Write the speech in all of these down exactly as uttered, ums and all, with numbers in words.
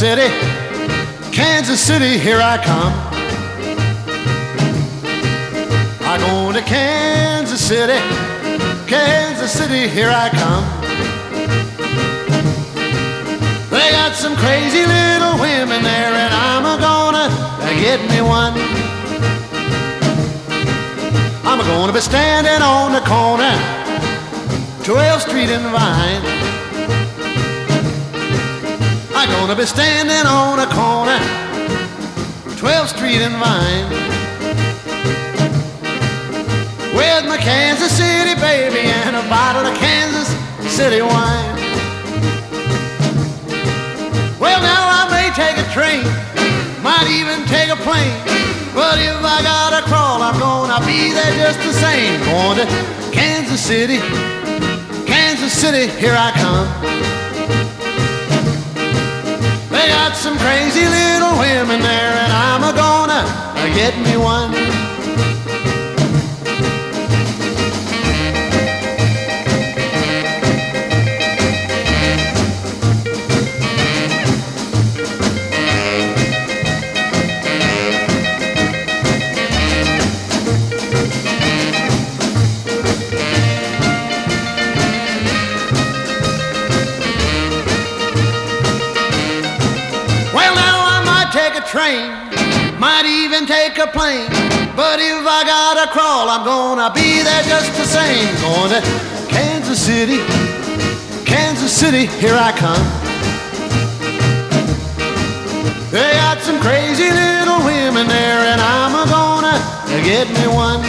City, Kansas City, here I come. I go to Kansas City, Kansas City, here I come. They got some crazy little women there, and I'm a-gonna get me one. I'm a-gonna be standing on the corner, twelfth Street and Vine. I'm gonna be standing on the corner, twelfth Street and Vine, with my Kansas City baby and a bottle of Kansas City wine. Well, now I may take a train, might even take a plane, but if I gotta crawl, I'm gonna be there just the same. Going to Kansas City, Kansas City, here I come. They got some crazy little women there, and I'm a-gonna get me one. Train, might even take a plane, but if I gotta crawl, I'm gonna be there just the same. Going to Kansas City, Kansas City, here I come. They got some crazy little women there, and I'm a-gonna get me one.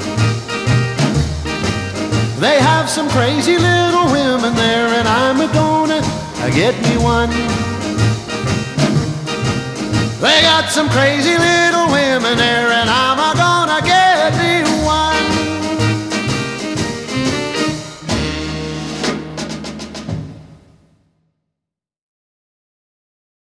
They have some crazy little women there, and I'm a-gonna get me one. They got some crazy little women there, and I'm a-gonna